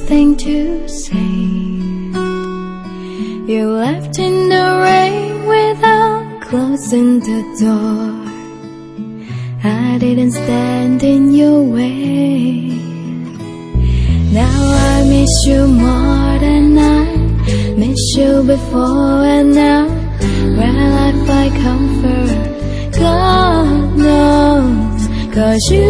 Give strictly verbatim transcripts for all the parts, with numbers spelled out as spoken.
something to say. You left in the rain without closing the door. I didn't stand in your way. Now I miss you more than I miss you before, and now where I find comfort, God knows. 'Cause you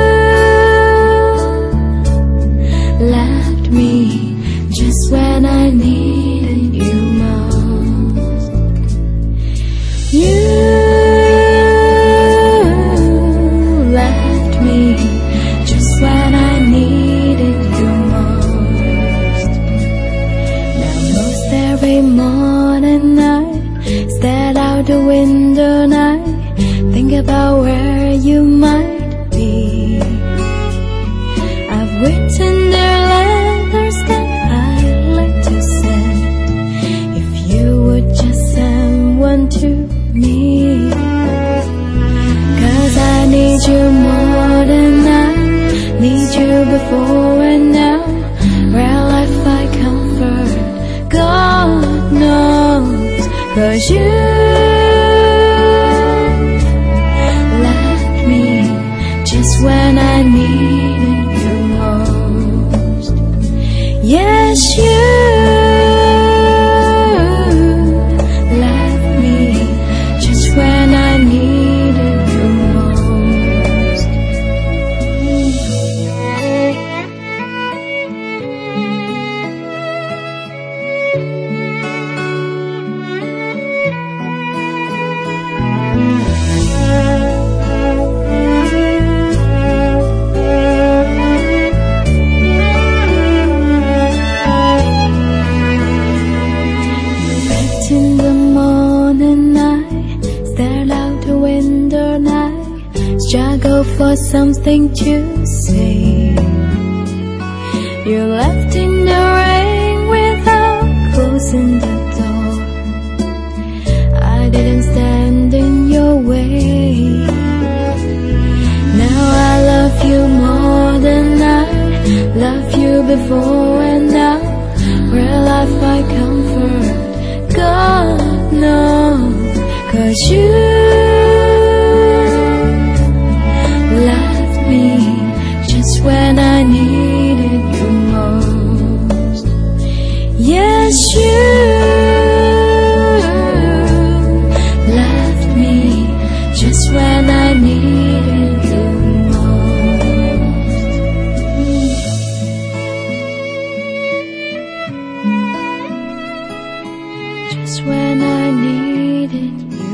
left me just when I needed you most. You left me just when I needed you most. Now most every morning I stare out the window and I think about where you might be. I've written the letters that I'd like to send, if you would just send one to me. 'Cause I need you more than I need you before, and now where I find comfort, God knows. 'Cause you left me just when I needed you most. Yes, you left me just when I needed you most. In the morning I stared out the window and I struggle for something to say. You left in the rain without closing the door. I didn't stand in your way. Now I love you more than I loved you before, and now will I find comfort, God knows. 'Cause you left me just when I needed you most. Yes, you left me just when I needed you most. Just when I needed you.